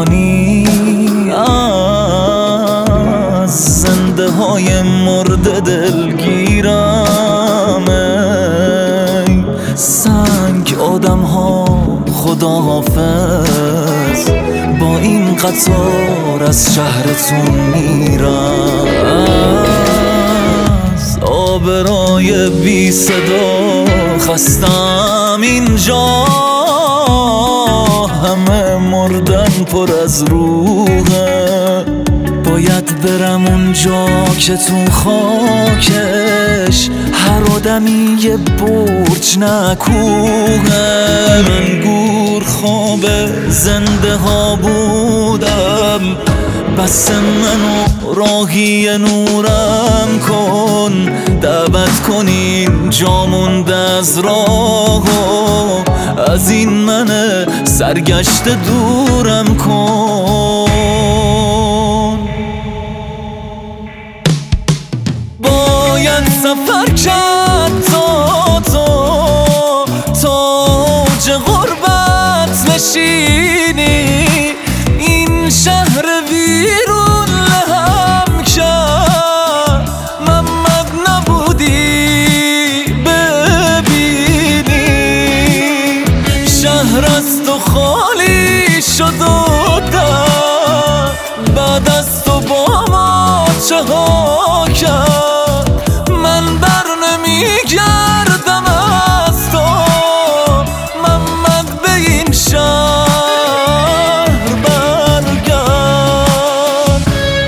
کنی از زنده های مرده دلگیرم. ای سنگ آدم ها خداحافظ، با این قطار از شهرتون میرم. از آبرای بی صدا خستم اینجا، همه مردن پر از روحه. باید برم اونجا که تو خاکش هر آدمی یه برج نکوهه. من گور خواب زنده ها بودم، بس منو راهی نورم کن. دعوت کنین جا مونده از راه و از این من سرگشته دورم کن. باید سفر کرد تا اوج غربت نشینی. این شهر ویرون لهم کرد، محمد نبودی ببینی. شهر از تو خالی شد و بعد از تو با ما چه ها کرد. من بر نمیگردم از تو محمد، به این شهر برگرد.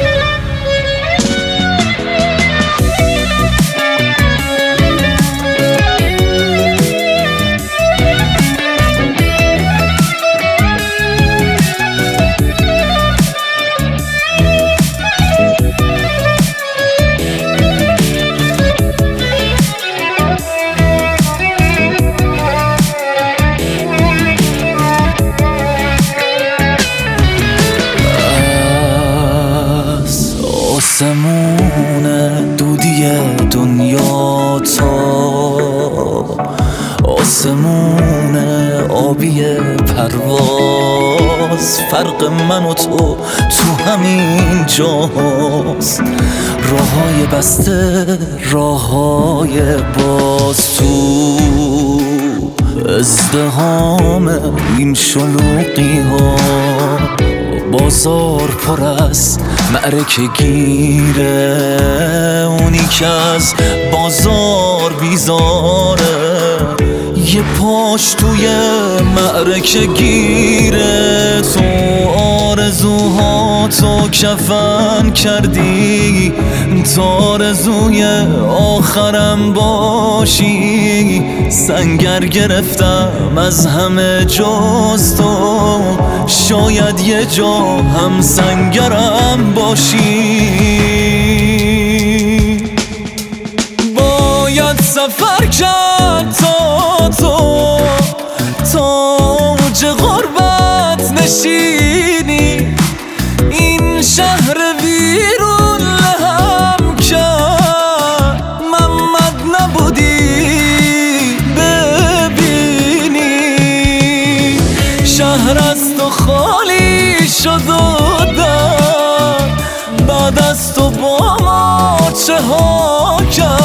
آسمون دودی دنیا تا آسمون آبی پرواز، فرق من و تو همین جاست. راههای بسته، راههای باز، تو ازدحام این شلوغی ها. بازار پر از معرکه گیره، اونی که از بازار بیزاره یه پاش توی معرکه گیره. تو آرزوها تو کفن کردی تا آرزوی آخرم باشی. سنگر گرفتم از همه جز تو، شاید یه جا هم سنگرم باشی. باید سفر کرد تا اوج غربت نشینی. این شهر ویرون لهم کرد، محمد نبودی ببینی. شهر از تو خالی شد و بعد از تو با ما چه ها کرد.